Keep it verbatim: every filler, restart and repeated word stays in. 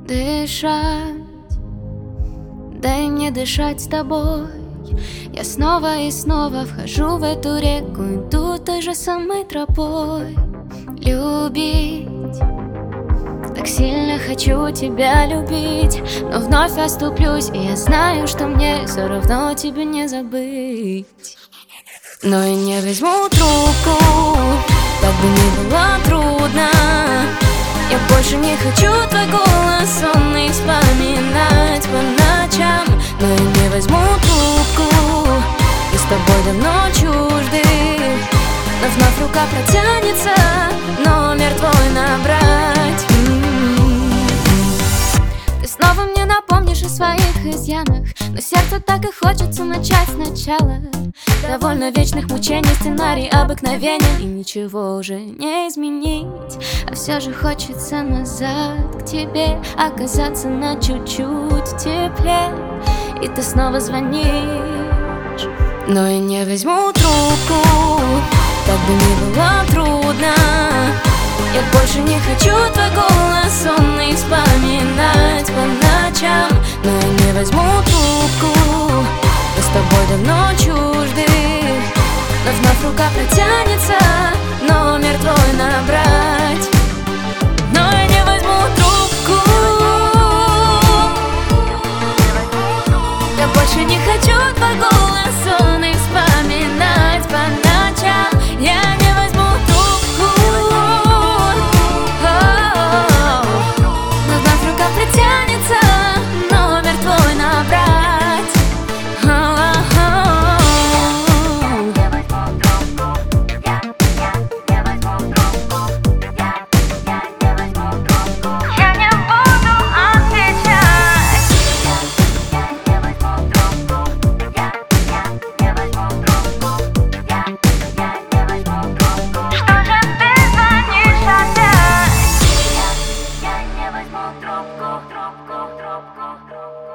дышать. Дай мне дышать с тобой. Я снова и снова вхожу в эту реку, иду той же самой тропой. Любить, так сильно хочу тебя любить, но вновь оступлюсь, и я знаю, что мне все равно тебя не забыть. Но я не возьму трубку, как бы ни было трудно. Я больше не хочу твой голос сонный вспоминать по ночам. Но я не возьму трубку, мы с тобой давно чужды, но вновь рука протянется номер твой набрать. Ты снова мне напомнишь о своих изъянах, но сердцу так и хочется начать сначала. Довольно вечных мучений, сценарий обыкновенен, и ничего уже не изменить. А все же хочется назад к тебе, оказаться на чуть-чуть теплее. И ты снова звонишь, но я не возьму трубку, как бы ни было трудно. Я больше не хочу твой голос сонный вспоминать по ночам. Но я не возьму трубку, мы с тобой давно чужды, но вновь рука протянется номер твой набрать. Но я не возьму трубку, я больше не хочу твой голос сонный вспоминать по ночам. Я не возьму трубку, но вновь рука протянется номер твой набрать. Трубку, трубку, трубку, трубку.